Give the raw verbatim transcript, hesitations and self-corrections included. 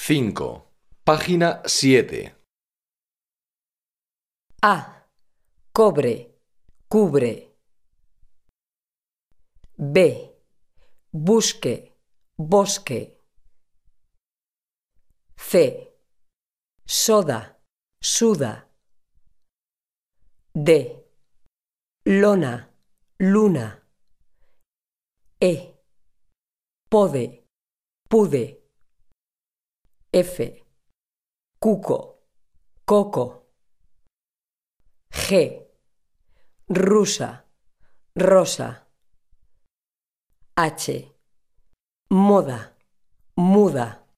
cinco. Página siete. A. Cobre, cubre. B. Busque, bosque. C. Soda, suda. D. Lona, luna. E. Pode, pude. F. Cuco, coco. G. Rusa, rosa. H. Moda, muda.